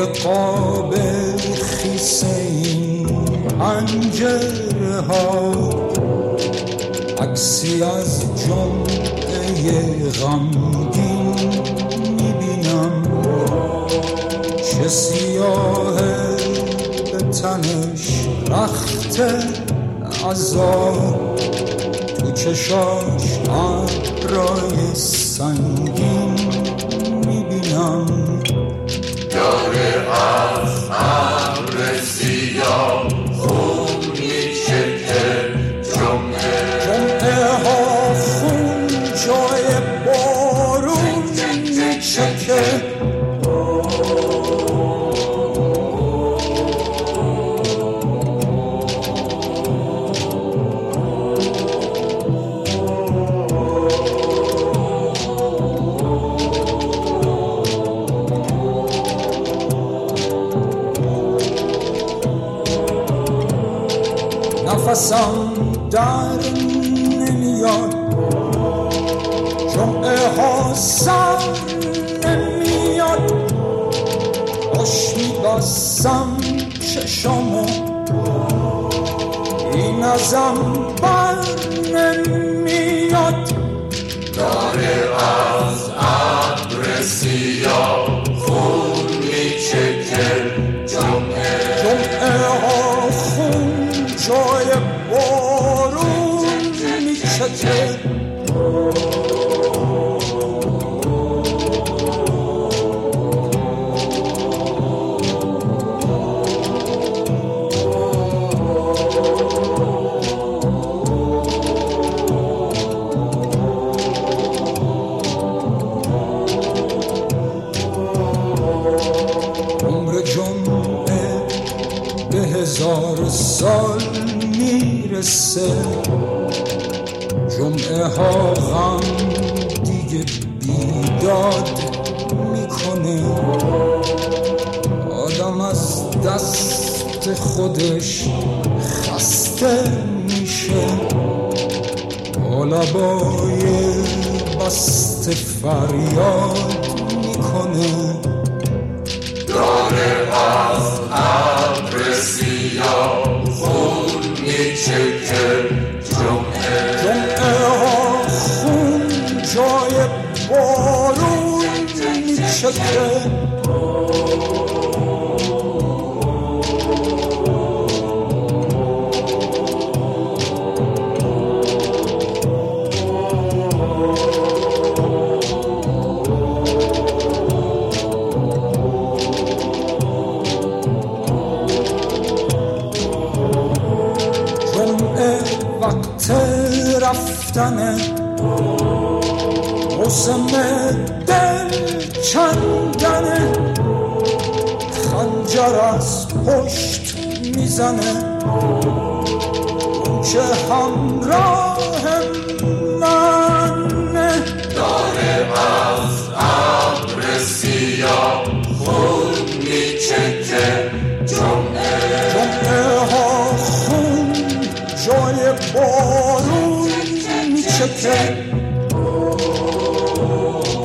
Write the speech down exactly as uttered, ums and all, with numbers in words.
قابل خیس این پنجره ها، عکسی از جمعه غمگین میبینم، چه سیاهه به تنش رخت عذاب، تو چشاش ابرای سنگین میبینم. داره از ابر سیاه خون میچکه، جمعه جمعه ها خون جای بارون میچکه. نفسم در نمیاد، جمعه ها سر نمیاد، باش میبستم چشامو، این ازم بر نمیاد. داره از ابر سیاه خون میچکه، جمعه جمعه ها خون جای بارون میچکه. عمر جمعه به هزار سال میرسه، جمعه ها غم دیگه بیداد میکنه، آدم از دست خودش خسته میشه، با لبای بسته فریاد میکنه. داره از ابر سیاه خون میچکه، جمعه جمعه ها خون جای بارون میچکه. وقت رفتنه، موسم دل کندنه، خنجر از پشت میزنه، اون که همراه منه. داره از ابر سیاه خون میچکه، جمعه جمعه ها خون جای بارون میچکه.